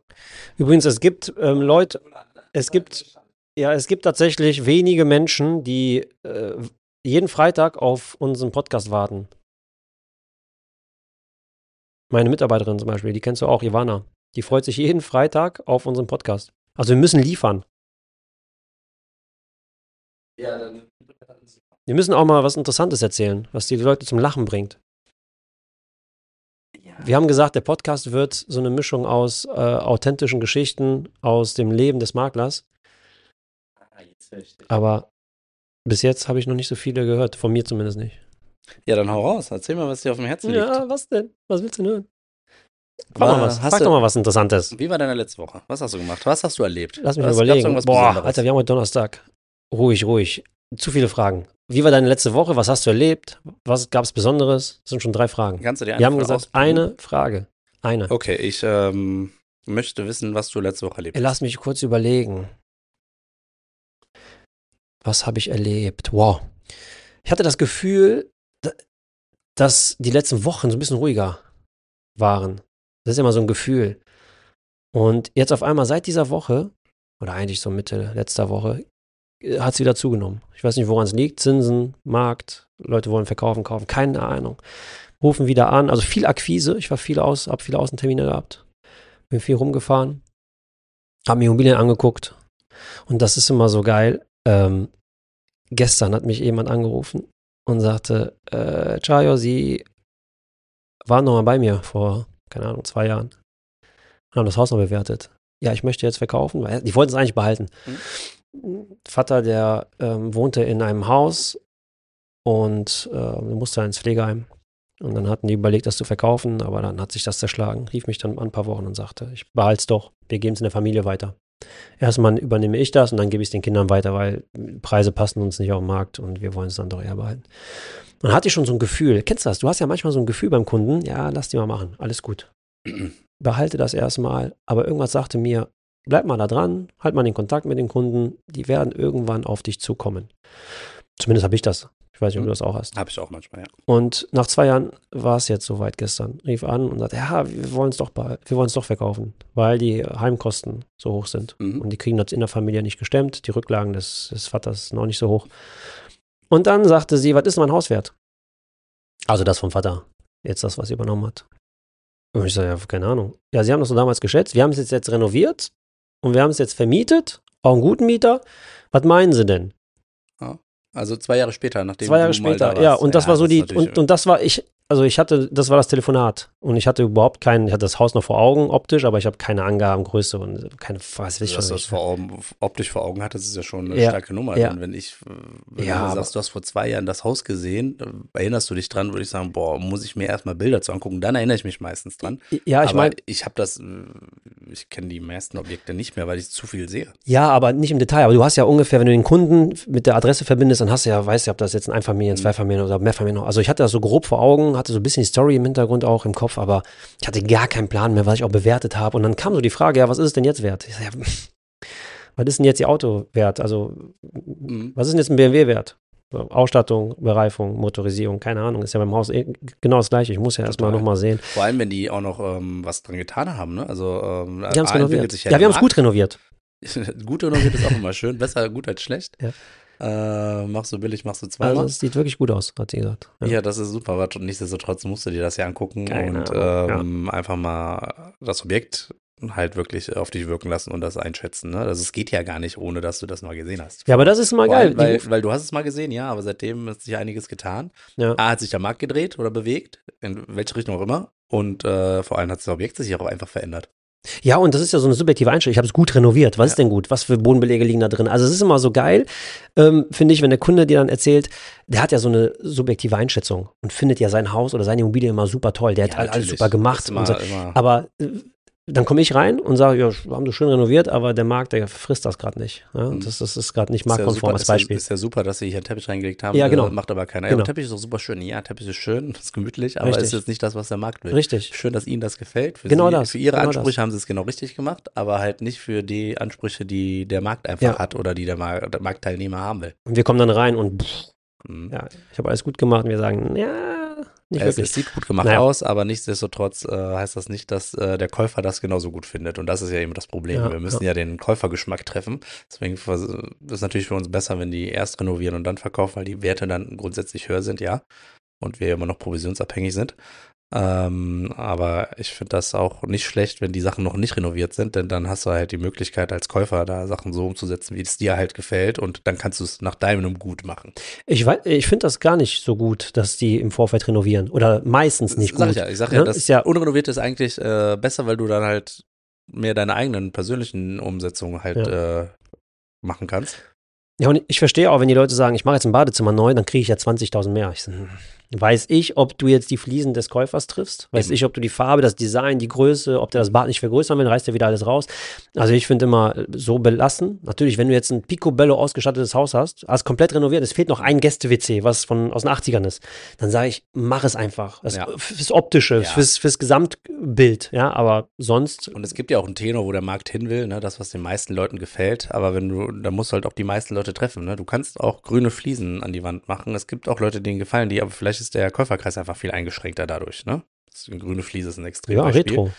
Übrigens, es gibt Leute, es gibt, ja, es gibt tatsächlich wenige Menschen, die jeden Freitag auf unseren Podcast warten. Meine Mitarbeiterin zum Beispiel, die kennst du auch, Ivana. Die freut sich jeden Freitag auf unseren Podcast. Also wir müssen liefern. Ja, dann. Wir müssen auch mal was Interessantes erzählen, was die Leute zum Lachen bringt. Ja. Wir haben gesagt, der Podcast wird so eine Mischung aus authentischen Geschichten aus dem Leben des Maklers. Jetzt höre ich dich. Aber bis jetzt habe ich noch nicht so viele gehört, von mir zumindest nicht. Ja, dann hau raus. Erzähl mal, was dir auf dem Herzen liegt. Ja, was denn? Was willst du denn hören? Sag doch mal was Interessantes. Wie war deine letzte Woche? Was hast du gemacht? Was hast du erlebt? Lass mich mal Gab's überlegen. irgendwas Boah, Besonderes? Alter, wir haben heute Donnerstag. Ruhig. Zu viele Fragen. Wie war deine letzte Woche? Was hast du erlebt? Was gab es Besonderes? Das sind schon 3 Fragen. Kannst du dir Wir haben einfach gesagt, auspicken? eine Frage. Eine. Okay, ich möchte wissen, was du letzte Woche erlebt hast. Lass mich kurz überlegen. Was habe ich erlebt? Wow. Ich hatte das Gefühl, dass die letzten Wochen so ein bisschen ruhiger waren. Das ist immer so ein Gefühl. Und jetzt auf einmal seit dieser Woche, oder eigentlich so Mitte letzter Woche, hat es wieder zugenommen. Ich weiß nicht, woran es liegt. Zinsen, Markt, Leute wollen verkaufen, kaufen, keine Ahnung. Rufen wieder an, also viel Akquise. Ich war habe viele Außentermine gehabt. Bin viel rumgefahren, habe mir Immobilien angeguckt. Und das ist immer so geil. Gestern hat mich jemand angerufen und sagte, Chayo, Sie waren noch mal bei mir vor, keine Ahnung, 2 Jahren und haben das Haus noch bewertet. Ja, ich möchte jetzt verkaufen, weil die wollten es eigentlich behalten. Vater, der wohnte in einem Haus und musste ins Pflegeheim. Und dann hatten die überlegt, das zu verkaufen, aber dann hat sich das zerschlagen. Rief mich dann an ein paar Wochen und sagte, ich behalte es doch, wir geben es in der Familie weiter. Erstmal übernehme ich das und dann gebe ich es den Kindern weiter, weil Preise passen uns nicht auf den Markt und wir wollen es dann doch eher behalten. Und dann hatte ich schon so ein Gefühl, kennst du das? Du hast ja manchmal so ein Gefühl beim Kunden, ja, lass die mal machen, alles gut. Behalte das erstmal, aber irgendwas sagte mir, bleib mal da dran, halt mal den Kontakt mit den Kunden, die werden irgendwann auf dich zukommen. Zumindest habe ich das. Ich weiß nicht, ob du das auch hast. Habe ich auch manchmal, ja. Und nach 2 Jahren war es jetzt soweit gestern. Rief an und sagte, ja, wir wollen es doch verkaufen, weil die Heimkosten so hoch sind. Und die kriegen das in der Familie nicht gestemmt. Die Rücklagen des Vaters sind auch nicht so hoch. Und dann sagte sie, was ist denn mein Haus wert? Also das vom Vater. Jetzt das, was sie übernommen hat. Und ich sage, ja, keine Ahnung. Ja, sie haben das so damals geschätzt. Wir haben es jetzt renoviert und wir haben es jetzt vermietet. Auch einen guten Mieter. Was meinen sie denn? Also 2 Jahre später, nachdem 2 Jahre du mal da später, warst. ja, und das war so das die, ist natürlich- und das war das war das Telefonat. Und ich hatte überhaupt ich hatte das Haus noch vor Augen optisch, aber ich habe keine Angaben, Größe und keine, was weiß ich dass du schon das nicht. optisch vor Augen hattest, ist ja schon eine Ja, starke Nummer. ja. Und wenn du Ja, sagst, du hast vor 2 Jahren das Haus gesehen, erinnerst du dich dran, würde ich sagen, boah, muss ich mir erstmal Bilder zu angucken. Dann erinnere ich mich meistens dran. Ja, ich Aber meine, ich kenne die meisten Objekte nicht mehr, weil ich zu viel sehe. ja, aber nicht im Detail. Aber du hast ja ungefähr, wenn du den Kunden mit der Adresse verbindest, dann weißt du ja, ob das jetzt ein Einfamilien-, Zweifamilien- oder Mehrfamilien. Also ich hatte das so grob vor Augen, hatte so ein bisschen die Story im Hintergrund auch im Kopf, aber ich hatte gar keinen Plan mehr, was ich auch bewertet habe. Und dann kam so die Frage, ja, was ist es denn jetzt wert? Ich sag, ja, was ist denn jetzt Ihr Auto wert? Also, was ist denn jetzt ein BMW wert? So, Ausstattung, Bereifung, Motorisierung, keine Ahnung, ist ja beim Haus genau das Gleiche. Ich muss ja erstmal nochmal sehen. Vor allem, wenn die auch noch was dran getan haben, ne? Also, Die haben es renoviert. sich Ja, wir haben es gut renoviert. Gut renoviert ist auch immer schön. Besser gut als schlecht. Ja. Machst du billig, machst du zweimal. Also es sieht wirklich gut aus, hat sie gesagt. Ja, das ist super, aber nichtsdestotrotz musst du dir das ja angucken Keine und Ahnung, einfach mal das Objekt halt wirklich auf dich wirken lassen und das einschätzen. Ne? Also es geht ja gar nicht, ohne dass du das mal gesehen hast. Ja, aber das ist mal Vor geil. allem, weil du hast es mal gesehen, ja, aber seitdem hat sich einiges getan. Ja. Hat sich der Markt gedreht oder bewegt, in welche Richtung auch immer. Und vor allem hat das Objekt sich auch einfach verändert. Ja, und das ist ja so eine subjektive Einstellung. Ich habe es gut renoviert. Was ist denn gut? Was für Bodenbelege liegen da drin? Also es ist immer so geil, finde ich, wenn der Kunde dir dann erzählt, der hat ja so eine subjektive Einschätzung und findet ja sein Haus oder seine Immobilie immer super toll. Der Ja, hat alles natürlich. super gemacht. Immer, Und so. immer. Aber dann komme ich rein und sage, ja, haben du schön renoviert, aber der Markt, der frisst das gerade nicht. Ja? Das ist gerade nicht marktkonform als Beispiel. Ist ja super, dass sie hier einen Teppich reingelegt haben. Ja, genau. Macht aber keiner. Ja, Genau. aber Teppich ist doch super schön. Ja, Teppich ist schön, ist gemütlich, aber Richtig. ist jetzt nicht das, was der Markt will. Richtig. Schön, dass ihnen das gefällt. Für Genau sie, das. Für ihre Genau Ansprüche das. haben sie es genau richtig gemacht, aber halt nicht für die Ansprüche, die der Markt einfach hat oder die der Marktteilnehmer haben will. Und wir kommen dann rein und Mhm. ja, ich habe alles gut gemacht und wir sagen, ja, nicht Es wirklich. sieht gut gemacht aus, aber nichtsdestotrotz heißt das nicht, dass der Käufer das genauso gut findet. Und das ist ja eben das Problem. Ja, Wir müssen ja den Käufergeschmack treffen. Deswegen ist es natürlich für uns besser, wenn die erst renovieren und dann verkaufen, weil die Werte dann grundsätzlich höher sind, ja. Und wir immer noch provisionsabhängig sind. Aber ich finde das auch nicht schlecht, wenn die Sachen noch nicht renoviert sind, denn dann hast du halt die Möglichkeit als Käufer da Sachen so umzusetzen, wie es dir halt gefällt und dann kannst du es nach deinem gut machen. Ich finde das gar nicht so gut, dass die im Vorfeld renovieren oder meistens nicht gut. Ich sag ja, das unrenoviert ist eigentlich besser, weil du dann halt mehr deine eigenen persönlichen Umsetzungen halt machen kannst. Ja, und ich verstehe auch, wenn die Leute sagen, ich mache jetzt ein Badezimmer neu, dann kriege ich ja 20.000 mehr. Ich so, weiß ich, ob du jetzt die Fliesen des Käufers triffst? Weiß ich, ob du die Farbe, das Design, die Größe, ob der das Bad nicht vergrößern will, reißt er wieder alles raus. Also ich finde immer so belassen. Natürlich, wenn du jetzt ein Picobello ausgestattetes Haus hast, alles komplett renoviert, es fehlt noch ein Gäste-WC, was aus den 80ern ist, dann sage ich, mach es einfach. Fürs Optische, fürs Gesamtbild, ja, aber sonst. Und es gibt ja auch einen Tenor, wo der Markt hin will, ne, das, was den meisten Leuten gefällt, aber da musst du halt auch die meisten Leute treffen, ne? Du kannst auch grüne Fliesen an die Wand machen. Es gibt auch Leute, denen gefallen die, aber vielleicht ist der Käuferkreis einfach viel eingeschränkter dadurch, ne? Eine grüne Fliese ist ein Extrembeispiel. Retro.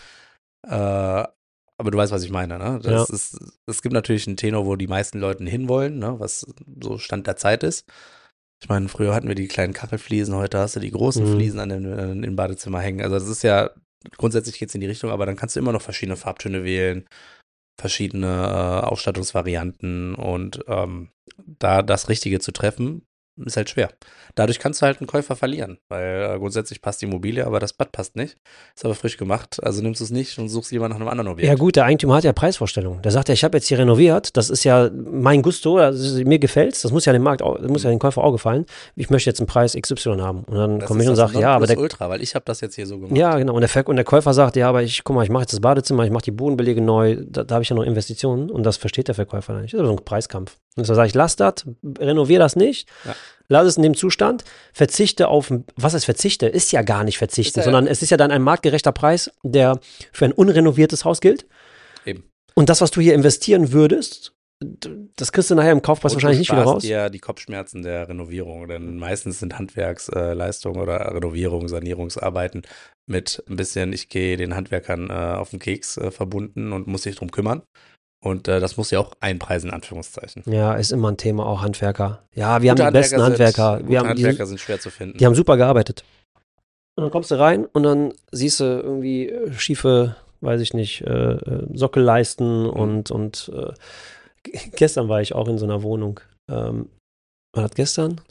Aber du weißt, was ich meine, ne? Es gibt natürlich einen Tenor, wo die meisten Leute hinwollen, ne? Was so Stand der Zeit ist. Ich meine, früher hatten wir die kleinen Kachelfliesen, heute hast du die großen Fliesen im Badezimmer hängen. Also das ist ja, grundsätzlich geht es in die Richtung, aber dann kannst du immer noch verschiedene Farbtöne wählen, verschiedene Ausstattungsvarianten und da das Richtige zu treffen, ist halt schwer. Dadurch kannst du halt einen Käufer verlieren, weil grundsätzlich passt die Immobilie, aber das Bad passt nicht. Ist aber frisch gemacht, also nimmst du es nicht und suchst lieber nach einem anderen Objekt. Ja gut, der Eigentümer hat ja Preisvorstellungen. Der sagt ja, ich habe jetzt hier renoviert, das ist ja mein Gusto, mir gefällt's, das muss ja dem Markt, das muss ja dem Käufer auch gefallen. Ich möchte jetzt einen Preis XY haben. Und dann komme ich und sage, ja, aber der Ultra, weil ich habe das jetzt hier so gemacht. Ja, genau. Und der Käufer sagt, ja, aber guck mal, ich mache jetzt das Badezimmer, ich mache die Bodenbelege neu, da habe ich ja noch Investitionen und das versteht der Verkäufer nicht. Das ist so ein Preiskampf. Und so sage ich, lass das, renovier das nicht, lass es in dem Zustand, verzichte auf, was heißt verzichte? Ist ja gar nicht verzichten, sondern es ist ja dann ein marktgerechter Preis, der für ein unrenoviertes Haus gilt. Eben. Und das, was du hier investieren würdest, das kriegst du nachher im Kaufpreis wahrscheinlich nicht wieder raus. Ja, die Kopfschmerzen der Renovierung, denn meistens sind Handwerksleistungen oder Renovierung, Sanierungsarbeiten mit ein bisschen, ich gehe den Handwerkern auf den Keks verbunden und muss sich drum kümmern. Und das muss ja auch einpreisen, in Anführungszeichen. Ja, ist immer ein Thema, auch Handwerker. Ja, wir haben die besten Handwerker. Handwerker sind schwer zu finden. Die haben super gearbeitet. Und dann kommst du rein und dann siehst du irgendwie schiefe, weiß ich nicht, Sockelleisten und gestern war ich auch in so einer Wohnung. War das gestern?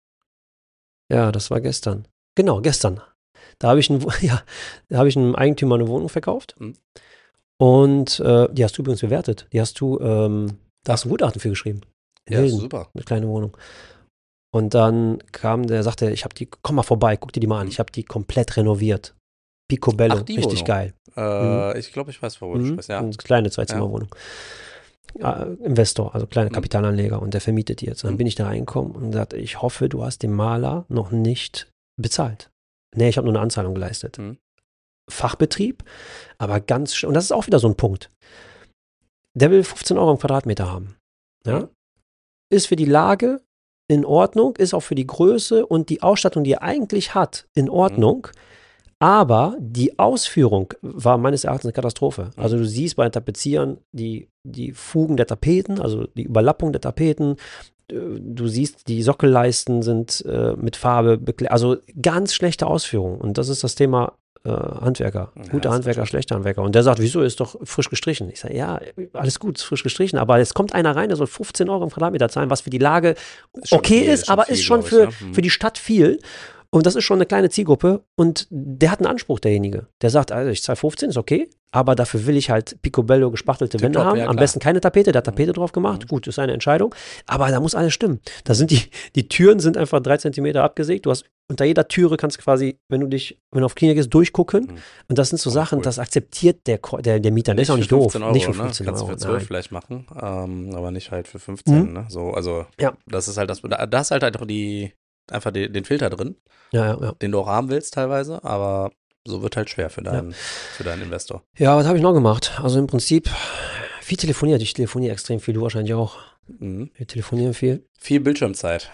Ja, das war gestern. Genau, gestern. Da habe ich einem Eigentümer eine Wohnung verkauft. Und die hast du übrigens bewertet. Da hast du ein Gutachten für geschrieben. Ja, super. Eine kleine Wohnung. Und dann sagte, komm mal vorbei, guck dir die mal an. Ich habe die komplett renoviert. Picobello, richtig geil. Ich glaube, ich weiß, wo du sprichst, ja. Eine kleine Zweizimmerwohnung. Investor, also kleiner Kapitalanleger und der vermietet die jetzt. Und dann bin ich da reingekommen und sagte, ich hoffe, du hast den Maler noch nicht bezahlt. Nee, ich habe nur eine Anzahlung geleistet. Fachbetrieb, aber und das ist auch wieder so ein Punkt. Der will 15 Euro im Quadratmeter haben. Ja? Ist für die Lage in Ordnung, ist auch für die Größe und die Ausstattung, die er eigentlich hat, in Ordnung. Aber die Ausführung war meines Erachtens eine Katastrophe. Also du siehst bei den Tapezieren die Fugen der Tapeten, also die Überlappung der Tapeten. Du siehst, die Sockelleisten sind mit Farbe bekleidet. Also ganz schlechte Ausführung. Und das ist das Thema Handwerker. Gute Handwerker, schlechte Handwerker. Und der sagt, wieso, ist doch frisch gestrichen. Ich sage, ja, alles gut, ist frisch gestrichen. Aber jetzt kommt einer rein, der soll 15 Euro im Quadratmeter zahlen, was für die Lage okay ist, aber ist schon für die Stadt viel. Und das ist schon eine kleine Zielgruppe und der hat einen Anspruch, derjenige. Der sagt, also ich zahle 15, ist okay, aber dafür will ich halt Picobello gespachtelte Wände haben. Ja, am besten keine Tapete, der hat Tapete drauf gemacht. Gut, ist seine Entscheidung. Aber da muss alles stimmen. Da sind die Türen sind einfach 3 Zentimeter abgesägt. Du hast unter jeder Türe kannst du quasi, wenn du auf Knie gehst, durchgucken. Und das sind so Sachen, das akzeptiert der Mieter. Der ist auch nicht doof. Euro, nicht für 15 Euro. Kannst du für 12 vielleicht machen, aber nicht halt für 15. Ne? So, also das ist halt da ist halt einfach den Filter drin, den du auch haben willst teilweise, aber so wird halt schwer für deinen Investor. Ja, was habe ich noch gemacht? Also im Prinzip viel telefoniert. Ich telefoniere extrem viel, du wahrscheinlich auch. Wir telefonieren viel. Viel Bildschirmzeit.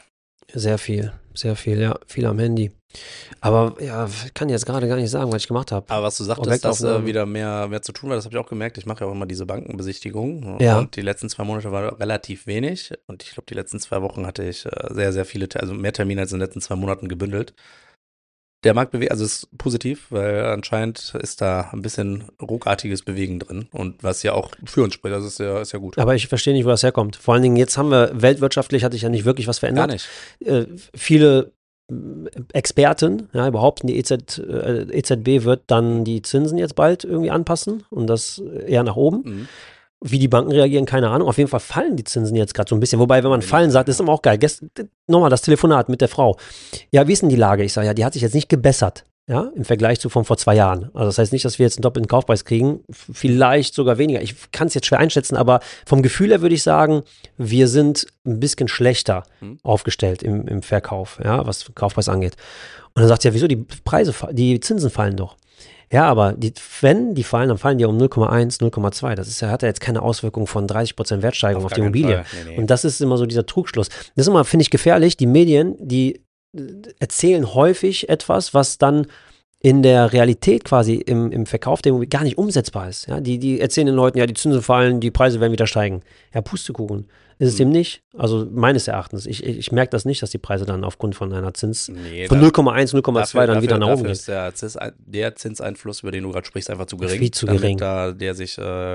Sehr viel, ja, viel am Handy. Aber ja, kann jetzt gerade gar nicht sagen, was ich gemacht habe. Aber was du sagtest, dass wieder mehr zu tun war, das habe ich auch gemerkt. Ich mache ja auch immer diese Bankenbesichtigung. Ja. Und die letzten 2 Monate war relativ wenig. Und ich glaube, die letzten 2 Wochen hatte ich sehr, sehr viele, also mehr Termine als in den letzten 2 Monaten gebündelt. Der Markt bewegt, also ist positiv, weil anscheinend ist da ein bisschen ruckartiges Bewegen drin. Und was ja auch für uns spricht, das ist ja gut. Aber ich verstehe nicht, wo das herkommt. Vor allen Dingen, jetzt haben wir, weltwirtschaftlich hat sich ja nicht wirklich was verändert. Gar nicht. Viele Experten, ja, behaupten, die EZB wird dann die Zinsen jetzt bald irgendwie anpassen und das eher nach oben. Mhm. Wie die Banken reagieren, keine Ahnung. Auf jeden Fall fallen die Zinsen jetzt gerade so ein bisschen. Wobei, wenn man fallen sagt, ist immer auch geil. Nochmal das Telefonat mit der Frau. Ja, wie ist denn die Lage? Ich sage, ja, die hat sich jetzt nicht gebessert. Ja, im Vergleich zu von vor 2 Jahren. Also das heißt nicht, dass wir jetzt einen doppelten Kaufpreis kriegen. Vielleicht sogar weniger. Ich kann es jetzt schwer einschätzen, aber vom Gefühl her würde ich sagen, wir sind ein bisschen schlechter aufgestellt im Verkauf, ja, was Kaufpreis angeht. Und dann sagt sie, ja, wieso die Zinsen fallen doch. Ja, aber wenn die fallen, dann fallen die um 0,1, 0,2. Das hat ja jetzt keine Auswirkung von 30% Wertsteigerung auf die Immobilie. Nee. Und das ist immer so dieser Trugschluss. Das ist immer, finde ich, gefährlich. Die Medien, die erzählen häufig etwas, was dann in der Realität quasi im Verkauf der Immobilie gar nicht umsetzbar ist. Ja, die erzählen den Leuten, ja, die Zinsen fallen, die Preise werden wieder steigen. Ja, Pustekuchen. Ist es dem nicht? Also meines Erachtens. Ich merke das nicht, dass die Preise dann aufgrund von einer Zins von 0,1, 0,2 dann wieder nach oben gehen. Dafür ist der Zinseinfluss, über den du gerade sprichst, einfach zu gering. Viel zu gering. Da der sich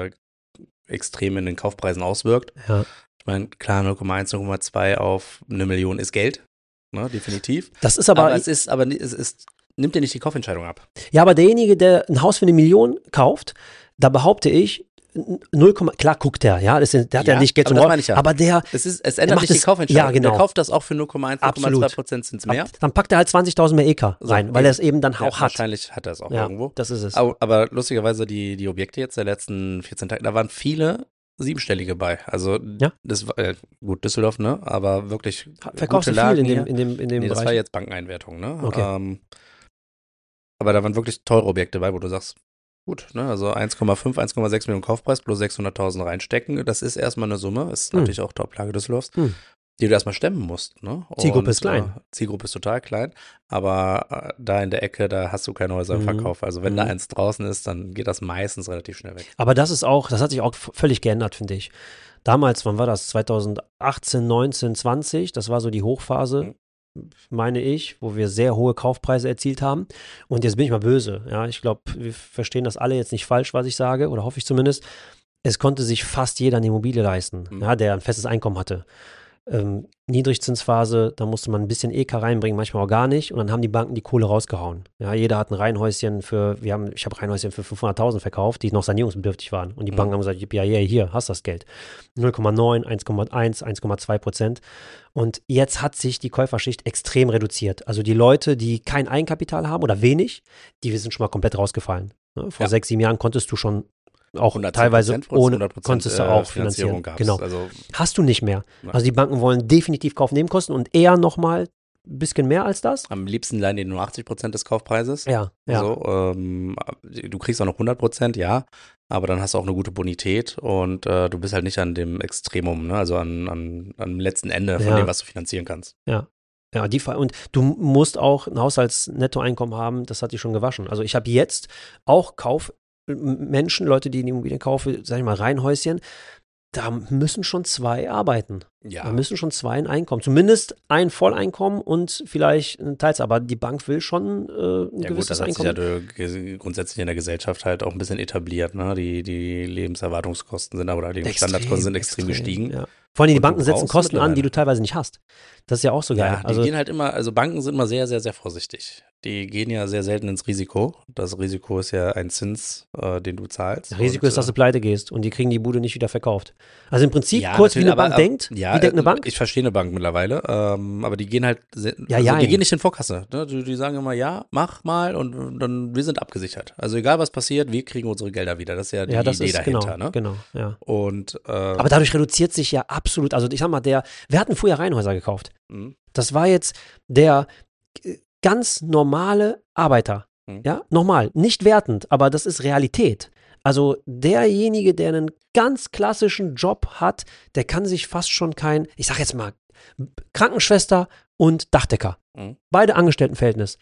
extrem in den Kaufpreisen auswirkt. Ja. Ich meine, klar, 0,1, 0,2 auf 1 Million ist Geld. Ne, definitiv. Das ist aber nimmt dir nicht die Kaufentscheidung ab. Ja, aber derjenige, der ein Haus für 1 Million kauft, da behaupte ich, 0, klar guckt der hat ja nicht Geld zum Rollen, ja. Aber es ändert nicht die Kaufentscheidung. Ja, genau. Der kauft das auch für 0,1, sind es mehr. Dann packt er halt 20.000 mehr EK rein, weil er es eben dann auch hat. Wahrscheinlich hat er es auch irgendwo. Das ist es. Aber lustigerweise die Objekte jetzt der letzten 14 Tage, da waren viele siebenstellige bei. Also das war gut, Düsseldorf, ne? Aber wirklich verkaufst gute du viel Lagen in dem Bereich? Das war jetzt Bankeneinwertung, ne? Okay. Aber da waren wirklich teure Objekte bei, wo du sagst, gut, ne? Also 1,5, 1,6 Millionen Kaufpreis plus 600.000 reinstecken. Das ist erstmal eine Summe. Ist natürlich auch Top-Lage Düsseldorfs, die du erstmal stemmen musst, ne? Zielgruppe ist klein. Zielgruppe ist total klein. Aber da in der Ecke, da hast du keine Häuser im Verkauf. Also wenn da eins draußen ist, dann geht das meistens relativ schnell weg. Aber das hat sich auch völlig geändert, finde ich. Damals, wann war das? 2018, 19, 20, das war so die Hochphase, meine ich, wo wir sehr hohe Kaufpreise erzielt haben. Und jetzt bin ich mal böse. Ja, ich glaube, wir verstehen das alle jetzt nicht falsch, was ich sage, oder hoffe ich zumindest. Es konnte sich fast jeder eine Immobilie leisten, ja, der ein festes Einkommen hatte. Niedrigzinsphase, da musste man ein bisschen EK reinbringen, manchmal auch gar nicht. Und dann haben die Banken die Kohle rausgehauen. Ja, jeder hat ein Reihenhäuschen ich habe Reihenhäuschen für 500.000 verkauft, die noch sanierungsbedürftig waren. Und die Banken haben gesagt, ja, hier, hast das Geld. 0,9, 1,1, 1,2%. Und jetzt hat sich die Käuferschicht extrem reduziert. Also die Leute, die kein Eigenkapital haben oder wenig, die sind schon mal komplett rausgefallen. Vor 6, 7 Jahren konntest du schon auch teilweise ohne konntest du auch finanzieren. Genau. Also, hast du nicht mehr. Also die Banken wollen definitiv Kaufnebenkosten und eher nochmal ein bisschen mehr als das. Am liebsten leihen die nur 80% des Kaufpreises. Ja. So, du kriegst auch noch 100%, ja, aber dann hast du auch eine gute Bonität und du bist halt nicht an dem Extremum, ne? Also am letzten Ende von dem, was du finanzieren kannst. Ja. Ja, und du musst auch ein Haushaltsnettoeinkommen haben, das hat dich schon gewaschen. Also ich habe jetzt auch Leute, die in Immobilien kaufen, sag ich mal, Reihenhäuschen, da müssen schon 2 arbeiten. Ja. Da müssen schon 2 ein Einkommen. Zumindest ein Volleinkommen und vielleicht ein Teils. Aber die Bank will schon ein gewisses Einkommen. Das hat sich ja grundsätzlich in der Gesellschaft halt auch ein bisschen etabliert. Ne? Die Lebenserwartungskosten sind, oder Lebensstandardkosten sind extrem gestiegen. Ja. Vor allem die Banken setzen Kosten an, die du teilweise nicht hast. Das ist ja auch so geil. Ja, die gehen halt immer, also Banken sind immer sehr, sehr, sehr vorsichtig. Die gehen ja sehr selten ins Risiko. Das Risiko ist ja ein Zins, den du zahlst. Das Risiko ist, dass du pleite gehst und die kriegen die Bude nicht wieder verkauft. Also im Prinzip kurz wie eine Bank denkt. Ja, wie denkt eine Bank? Ich verstehe eine Bank mittlerweile, aber die gehen halt, die gehen nicht in Vorkasse. Ne? Die sagen immer, ja, mach mal und dann, wir sind abgesichert. Also egal was passiert, wir kriegen unsere Gelder wieder. Das ist ja die Idee dahinter. Genau, ja. Und, aber dadurch reduziert sich ja absolut, also ich sag mal, wir hatten früher Reihenhäuser gekauft. Das war jetzt der ganz normale Arbeiter. Ja, normal, nicht wertend, aber das ist Realität. Also derjenige, der einen ganz klassischen Job hat, der kann sich fast schon ich sag jetzt mal, Krankenschwester und Dachdecker. Mhm. Beide Angestelltenverhältnis.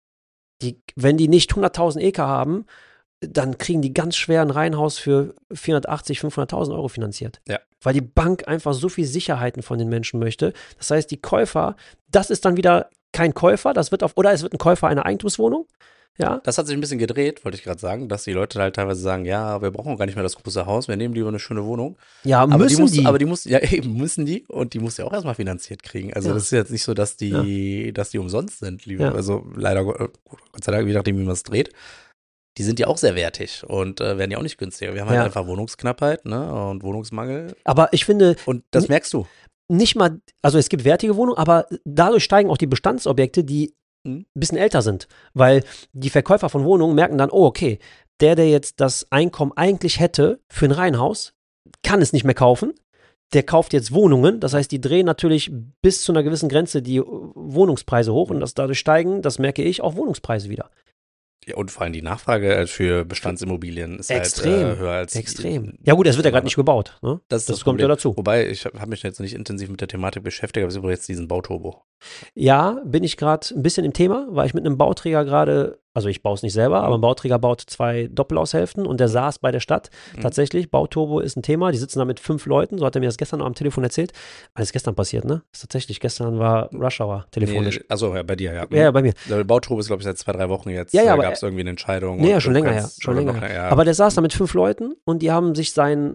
Wenn die nicht 100.000 EK haben, dann kriegen die ganz schwer ein Reihenhaus für 480.000, 500.000 Euro finanziert. Ja. Weil die Bank einfach so viel Sicherheiten von den Menschen möchte. Das heißt, die Käufer, das ist dann wieder kein Käufer, oder es wird ein Käufer einer Eigentumswohnung. Ja. Das hat sich ein bisschen gedreht, wollte ich gerade sagen, dass die Leute halt teilweise sagen, ja, wir brauchen gar nicht mehr das große Haus, wir nehmen lieber eine schöne Wohnung. Ja, Aber müssen die. Aber die muss, ja eben, müssen die und die muss ja auch erstmal finanziert kriegen. Also Ja. das ist jetzt nicht so, dass die umsonst sind, Ja. also leider, Gott sei Dank, je nachdem, wie man es dreht. Die sind ja auch sehr wertig und werden ja auch nicht günstiger. Wir haben halt einfach Wohnungsknappheit, ne, und Wohnungsmangel. Aber ich finde, Und das merkst du. nicht mal, also es gibt wertige Wohnungen, aber dadurch steigen auch die Bestandsobjekte, die ein bisschen älter sind, weil die Verkäufer von Wohnungen merken dann, oh okay, der jetzt das Einkommen eigentlich hätte für ein Reihenhaus, kann es nicht mehr kaufen, der kauft jetzt Wohnungen, das heißt, die drehen natürlich bis zu einer gewissen Grenze die Wohnungspreise hoch und dadurch steigen, das merke ich, auch Wohnungspreise wieder. Ja, und vor allem die Nachfrage für Bestandsimmobilien ist extrem, halt höher als extrem. Ja gut, es wird ja gerade nicht gebaut. Ne? Das kommt ja dazu. Wobei, ich habe mich jetzt nicht intensiv mit der Thematik beschäftigt, aber es gibt jetzt diesen Bauturbo. Ja, bin ich gerade ein bisschen im Thema, weil ich mit einem Bauträger gerade, also ich baue es nicht selber, aber ein Bauträger baut 2 Doppelaushälften und der saß bei der Stadt. Tatsächlich, Bauturbo ist ein Thema, die sitzen da mit 5 Leuten, so hat er mir das gestern noch am Telefon erzählt. Alles gestern passiert, ne? Das ist tatsächlich, gestern war Rush Hour telefonisch. Nee, also ja, bei dir, ja. Ja, bei mir. Der Bauturbo ist, glaube ich, seit 2-3 Wochen jetzt, ja, gab es irgendwie eine Entscheidung. Nee, ja, schon länger her. Aber der saß da mit 5 Leuten und die haben sich seine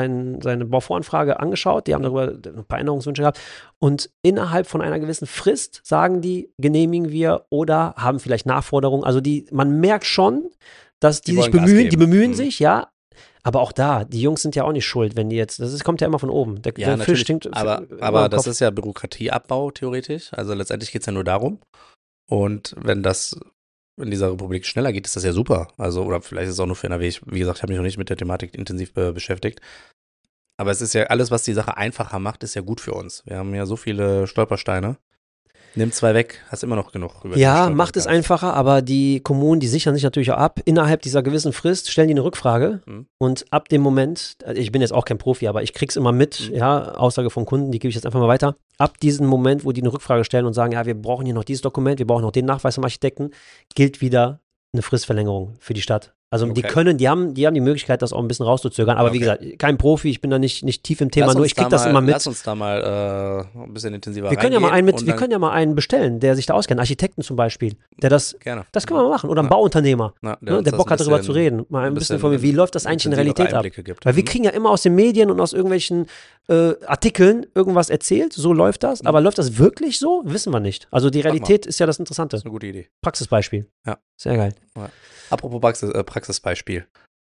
Bauvoranfrage angeschaut, die haben darüber ein paar Änderungswünsche gehabt und innerhalb von einer gewissen Frist sagen die, genehmigen wir oder haben vielleicht Nachforderungen. Also man merkt schon, dass die sich bemühen, die bemühen sich, ja, aber auch da, die Jungs sind ja auch nicht schuld, wenn die jetzt, kommt ja immer von oben. Der Fisch stinkt. Aber das ist ja Bürokratieabbau theoretisch, also letztendlich geht es ja nur darum und wenn dieser Republik schneller geht, ist das ja super. Also, oder vielleicht ist es auch nur für NRW. Wie gesagt, ich habe mich noch nicht mit der Thematik intensiv beschäftigt. Aber es ist ja alles, was die Sache einfacher macht, ist ja gut für uns. Wir haben ja so viele Stolpersteine. Nimm 2 weg, hast immer noch genug. Ja, macht es einfacher, aber die Kommunen, die sichern sich natürlich auch ab. Innerhalb dieser gewissen Frist stellen die eine Rückfrage. Und ab dem Moment, ich bin jetzt auch kein Profi, aber ich krieg's immer mit, ja, Aussage von Kunden, die gebe ich jetzt einfach mal weiter. Ab diesem Moment, wo die eine Rückfrage stellen und sagen, ja, wir brauchen hier noch dieses Dokument, wir brauchen noch den Nachweis vom Architekten, gilt wieder eine Fristverlängerung für die Stadt. Also die haben die Möglichkeit, das auch ein bisschen rauszuzögern. Aber wie gesagt, kein Profi, ich bin da nicht tief im Thema, nur ich kriege das immer mit. Lass uns da mal ein bisschen intensiver wir können ja mal einen bestellen, der sich da auskennt, Architekten zum Beispiel, der das können wir mal machen. Oder ein Bauunternehmer, der Bock hat, darüber zu reden. Mal ein bisschen von mir, wie läuft das eigentlich in der Realität ab? Weil wir kriegen ja immer aus den Medien und aus irgendwelchen Artikeln irgendwas erzählt, so läuft das. Aber läuft das wirklich so? Wissen wir nicht. Also die Realität ist ja das Interessante. Das ist eine gute Idee. Praxisbeispiel. Ja. Sehr geil. Ja. Apropos Praxisbeispiel.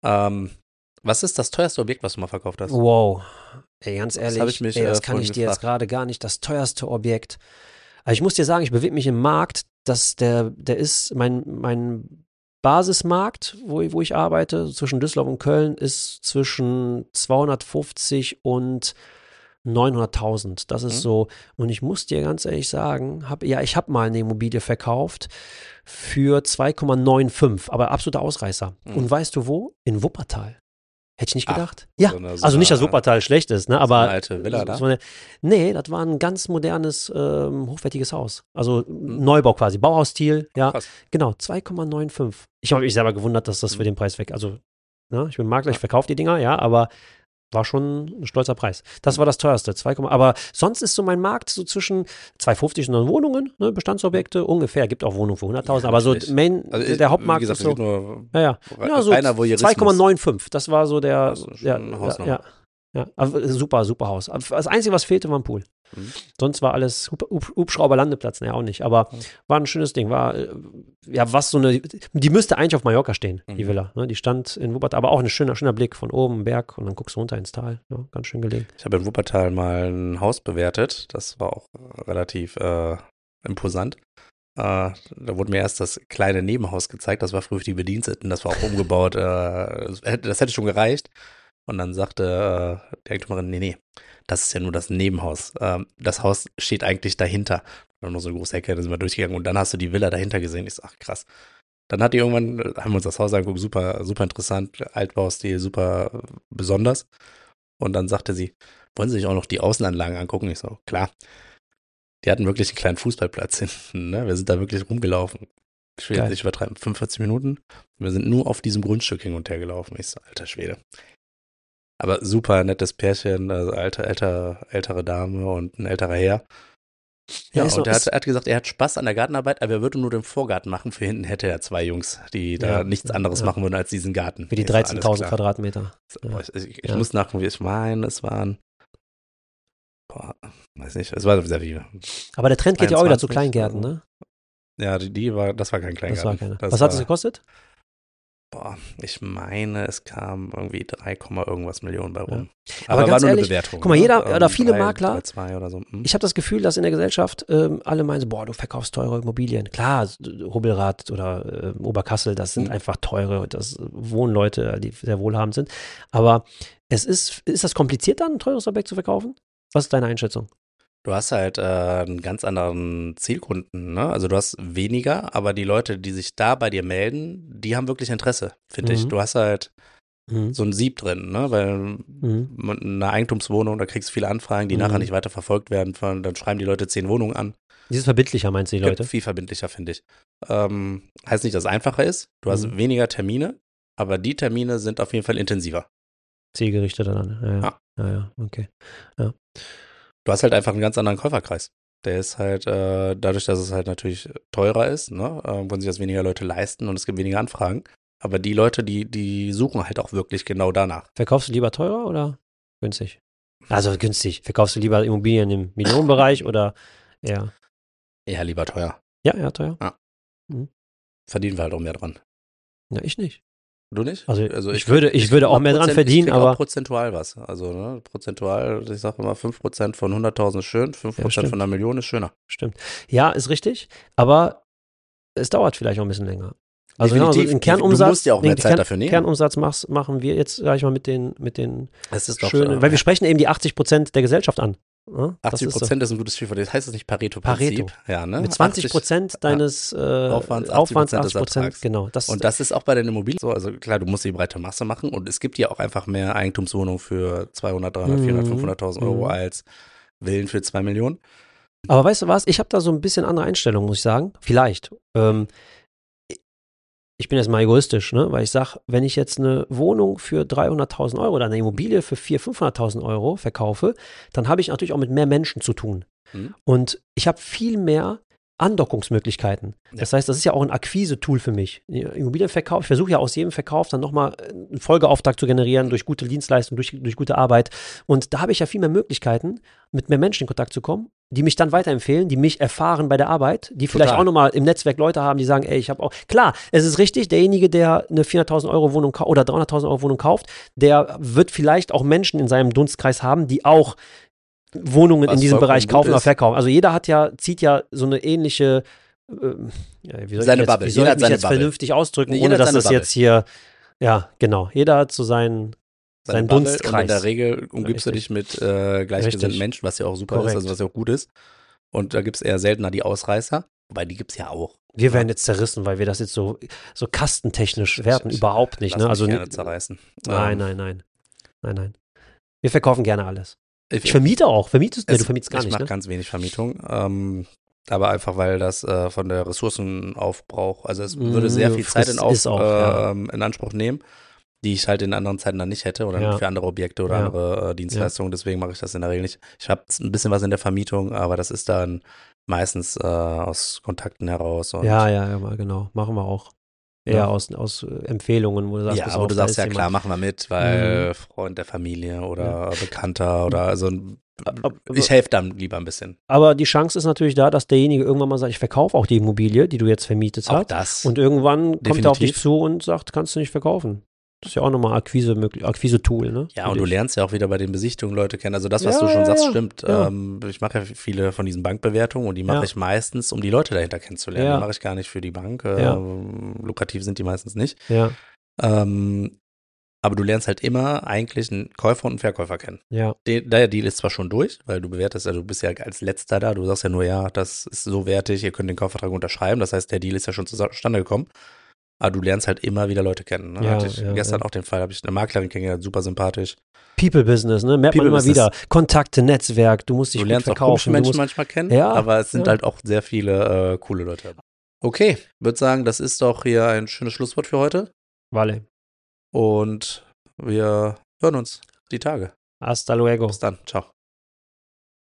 Was ist das teuerste Objekt, was du mal verkauft hast? Wow. Ey, ganz ehrlich, das kann ich dir jetzt gerade gar nicht. Das teuerste Objekt. Also ich muss dir sagen, ich bewege mich im Markt, der ist mein Basismarkt, wo ich arbeite, zwischen Düsseldorf und Köln, ist zwischen 250 und 900.000. Das ist so. Und ich muss dir ganz ehrlich sagen, ich habe mal eine Immobilie verkauft für 2,95, aber absoluter Ausreißer. Und weißt du wo? In Wuppertal. Hätte ich nicht gedacht. Ja, also nicht, dass Wuppertal schlecht ist, ne? Aber so eine alte Villa da? Nee, das war ein ganz modernes, hochwertiges Haus. Also Neubau quasi, Bauhausstil, ja. Krass. Genau, 2,95. Ich habe mich selber gewundert, dass das für den Preis weg, also, ne, ich bin Makler, ich verkaufe die Dinger, ja, aber war schon ein stolzer Preis. Das war das teuerste, aber sonst ist so mein Markt so zwischen 250 und dann Wohnungen, ne, Bestandsobjekte ungefähr, gibt auch Wohnungen für 100.000, aber so der Hauptmarkt wie gesagt, ist so, nur so reiner Voyeurismus. 2,95, das war so der, Also Hausnummer. ja, aber super Haus. Das Einzige, was fehlte, war ein Pool. Sonst war alles Hubschrauber-Landeplatz, ne, auch nicht, aber war ein schönes Ding, die müsste eigentlich auf Mallorca stehen, die Villa, ne? Die stand in Wuppertal, aber auch ein schöner Blick von oben, Berg und dann guckst du runter ins Tal, ja, ganz schön gelegen. Ich habe in Wuppertal mal ein Haus bewertet, das war auch relativ imposant. Da wurde mir erst das kleine Nebenhaus gezeigt, das war früher für die Bediensteten, das war auch umgebaut, das hätte schon gereicht. Und dann sagte die Eigentümerin, nee, das ist ja nur das Nebenhaus. Das Haus steht eigentlich dahinter. Dann noch so eine große Ecke, da sind wir durchgegangen und dann hast du die Villa dahinter gesehen. Ich so, ach krass. Dann haben wir uns das Haus angeguckt, super, super interessant, Altbaustil, super besonders. Und dann sagte sie, wollen Sie sich auch noch die Außenanlagen angucken? Ich so, klar. Die hatten wirklich einen kleinen Fußballplatz hinten, ne? Wir sind da wirklich rumgelaufen. Ich will jetzt nicht übertreiben, 45 Minuten. Wir sind nur auf diesem Grundstück hin und her gelaufen. Ich so, alter Schwede. Aber super nettes Pärchen, also ältere Dame und ein älterer Herr. Ja, und er hat gesagt, er hat Spaß an der Gartenarbeit, aber er würde nur den Vorgarten machen. Für hinten hätte er 2 Jungs, die da nichts anderes machen würden als diesen Garten. Für die 13.000 Quadratmeter. Ich muss nachgucken, wie ich meine, es waren, weiß nicht, es war sehr viel. Aber der Trend geht ja auch wieder zu Kleingärten, ne? Ja, das war kein Kleingarten. Das war keine. Was hat es gekostet? Ich meine, es kam irgendwie 3, irgendwas Millionen bei rum. Ja. Aber ganz war nur ehrlich, eine Bewertung. Guck mal, jeder oder viele Makler, 3,2 oder so. Ich habe das Gefühl, dass in der Gesellschaft alle meinen so, boah, du verkaufst teure Immobilien. Klar, Hubbelrath oder Oberkassel, das sind einfach teure, das wohnen Leute, die sehr wohlhabend sind. Aber ist das kompliziert dann, ein teures Objekt zu verkaufen? Was ist deine Einschätzung? Du hast halt einen ganz anderen Zielkunden, ne? Also du hast weniger, aber die Leute, die sich da bei dir melden, die haben wirklich Interesse, finde ich. Du hast halt so ein Sieb drin, ne? Weil eine Eigentumswohnung, da kriegst du viele Anfragen, die nachher nicht weiter verfolgt werden. Dann schreiben die Leute 10 Wohnungen an. Dieses verbindlicher, meinst du die Leute? Viel verbindlicher, finde ich. Heißt nicht, dass es einfacher ist. Du hast weniger Termine, aber die Termine sind auf jeden Fall intensiver. Zielgerichteter dann, ja, okay. Ja. Du hast halt einfach einen ganz anderen Käuferkreis. Der ist halt, dadurch, dass es halt natürlich teurer ist, ne, wollen sich das weniger Leute leisten und es gibt weniger Anfragen. Aber die Leute, die suchen halt auch wirklich genau danach. Verkaufst du lieber teurer oder günstig? Also günstig. Verkaufst du lieber Immobilien im Millionenbereich oder eher? Eher lieber teuer. Ja, teuer. Ja. Verdienen wir halt auch mehr dran. Ja, ich nicht. Du nicht? Also ich würde auch mehr dran verdienen, aber auch prozentual was. Also ne, prozentual, ich sage immer 5% von 100.000 ist schön, 5% von 1.000.000 ist schöner. Stimmt. Ja, ist richtig, aber es dauert vielleicht auch ein bisschen länger. Also den Kernumsatz, du musst ja auch mehr Zeit dafür nehmen. Kernumsatz machen wir jetzt, sag ich mal, mit den das ist doch schönen, weil wir sprechen eben die 80% der Gesellschaft an. Ja, 80% ist ein gutes Stichwort. Das heißt es nicht Pareto-Prinzip. Ja, ne? Mit 20% deines Aufwands, 80%, genau. Und das ist auch bei den Immobilien so. Also klar, du musst die breite Masse machen und es gibt ja auch einfach mehr Eigentumswohnungen für 200, 300, 400, 500.000 Euro als Villen für 2 Millionen. Aber weißt du was? Ich habe da so ein bisschen andere Einstellung, muss ich sagen. Vielleicht. Ich bin jetzt mal egoistisch, ne? Weil ich sage, wenn ich jetzt eine Wohnung für 300.000 Euro oder eine Immobilie für 400.000, 500.000 Euro verkaufe, dann habe ich natürlich auch mit mehr Menschen zu tun. Und ich habe viel mehr Andockungsmöglichkeiten. Das heißt, das ist ja auch ein Akquise-Tool für mich. Immobilienverkauf, ich versuche ja aus jedem Verkauf dann nochmal einen Folgeauftrag zu generieren durch gute Dienstleistungen, durch gute Arbeit. Und da habe ich ja viel mehr Möglichkeiten, mit mehr Menschen in Kontakt zu kommen, die mich dann weiterempfehlen, die mich erfahren bei der Arbeit, die vielleicht auch nochmal im Netzwerk Leute haben, die sagen, ey, ich habe auch, klar, es ist richtig, derjenige, der eine 400.000 Euro Wohnung oder 300.000 Euro Wohnung kauft, der wird vielleicht auch Menschen in seinem Dunstkreis haben, die auch Wohnungen in diesem Bereich kaufen oder verkaufen. Also jeder zieht ja so eine ähnliche, wie soll ich mich jetzt vernünftig ausdrücken, ohne dass das jetzt hier, ja, genau, jeder hat so seinen Dunstkreis. Und in der Regel umgibst du dich mit gleichgesinnten Menschen, was ja auch super ist, also was ja auch gut ist. Und da gibt es eher seltener die Ausreißer, wobei die gibt es ja auch. Wir werden jetzt zerrissen, weil wir das jetzt so kastentechnisch werten, überhaupt nicht. Ne? Also gerne zerreißen. Nein. Wir verkaufen gerne alles. Ich vermiete auch. Vermietest du? Du vermietest gar nicht, Ich mache ganz wenig Vermietung. Aber einfach, weil das von der Ressourcenaufbrauch, also es würde sehr viel Zeit in Anspruch nehmen, die ich halt in anderen Zeiten dann nicht hätte oder für andere Objekte oder andere Dienstleistungen. Deswegen mache ich das in der Regel nicht. Ich habe ein bisschen was in der Vermietung, aber das ist dann meistens aus Kontakten heraus. Und ja, genau. Machen wir auch. Eher aus Empfehlungen, wo du sagst, aber du sagst ja klar, machen wir mit, weil Freund der Familie oder Bekannter oder also ich helfe dann lieber ein bisschen. Aber die Chance ist natürlich da, dass derjenige irgendwann mal sagt, ich verkaufe auch die Immobilie, die du jetzt vermietet hast. Das. Und irgendwann kommt er auf dich zu und sagt, kannst du nicht verkaufen. Das ist ja auch nochmal Akquise-Tool, ne? Ja, und du lernst ja auch wieder bei den Besichtigungen Leute kennen. Also das, was du schon sagst, stimmt. Ja. Ich mache ja viele von diesen Bankbewertungen und die mache ich meistens, um die Leute dahinter kennenzulernen. Die mache ich gar nicht für die Bank. Lukrativ sind die meistens nicht. Ja. Aber du lernst halt immer eigentlich einen Käufer und einen Verkäufer kennen. Ja. Der Deal ist zwar schon durch, weil du bewertest, also du bist ja als Letzter da, du sagst ja nur, ja, das ist so wertig, ihr könnt den Kaufvertrag unterschreiben. Das heißt, der Deal ist ja schon zustande gekommen. Aber du lernst halt immer wieder Leute kennen. Ne? Ja, Hatte ich gestern auch den Fall, habe ich eine Maklerin kennengelernt, super sympathisch. People-Business, ne? Merkt man immer wieder. Kontakte, Netzwerk, du musst dich Du gut lernst auch verkaufen. komische Menschen manchmal kennen, aber es sind halt auch sehr viele coole Leute. Okay, würde sagen, das ist doch hier ein schönes Schlusswort für heute. Vale. Und wir hören uns die Tage. Hasta luego. Bis dann. Ciao.